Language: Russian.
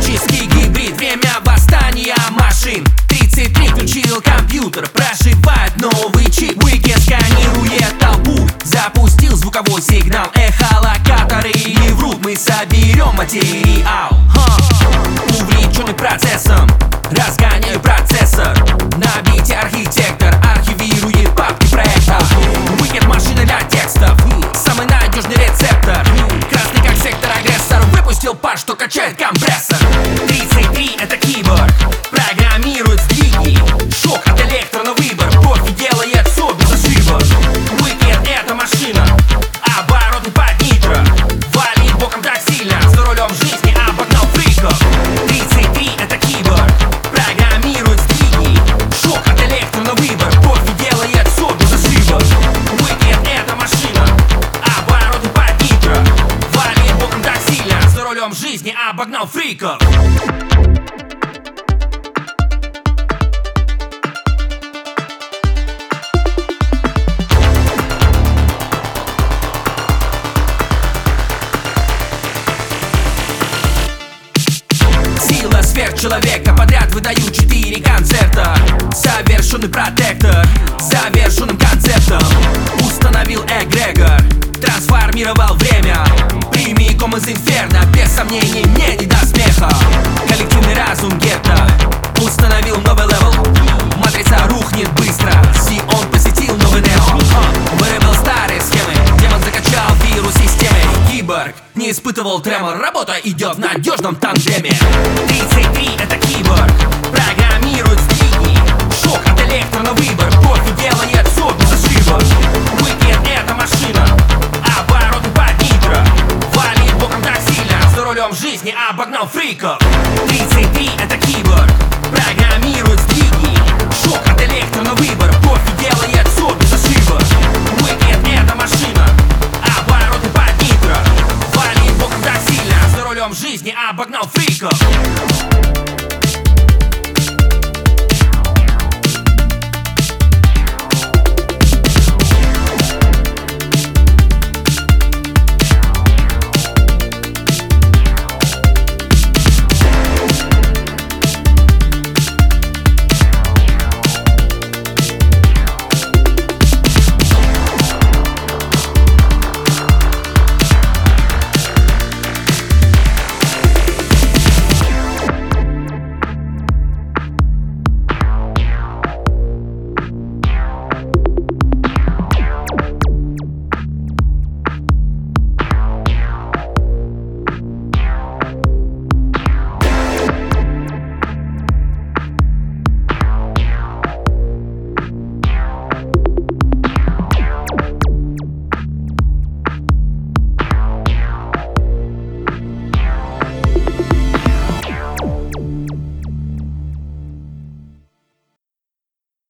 Электрический гибрид, время восстания машин. 33 включил компьютер, прошивает новый чип. Уикенд сканирует толпу, запустил звуковой сигнал. Эхолокаторы не врут, мы соберем материал. Увлеченный процессом, разгоняю процессор. На бите архитектор архивирует папки проектов. Уикенд машина для текстов, самый надежный рецептор. Красный как сектор, агрессор выпустил пар, что качает компрессор. 33 это киборг, программирует сдвиги. Шок от электро на выбор, профи делает все без ошибок. Уикенд это машина, обороты под нитро. Валит боком так сильно, за рулем жизни обогнал фриков. 33 это киборг, программирует сдвиги. Шок от электро на выбор, профи делает все без ошибок. Уикенд это машина, обороты под нитро. Валит боком так сильно, за рулем жизни обогнал фриков. Сила сверхчеловека, подряд выдаю 4 концерта. Совершенный протектор, завершенным концептом. Установил эгрегор, трансформировал время. Прямиком из инферно, без сомнений мне не до смеха. Коллективный разум гетто, установил новый левел. Матрица рухнет быстро, Сион посетил новый нео. Вырубил старые схемы, демон закачал вирус системы. Киборг не испытывал тремор, работа идет в надежном тандеме. 33 это киборг, программирует сдвиги. Шок от электро на выбор, профи делает все без ошибок. Уикенд это машина, обороты под нитро. Валит боком так сильно, за рулем жизни обогнал фриков. 33 это киборг, программирует сдвиги. Шок от электро на выбор, профи делает все без ошибок. Уикенд это машина, обороты под нитро. Валит боком так сильно, за рулем жизни обогнал фриков.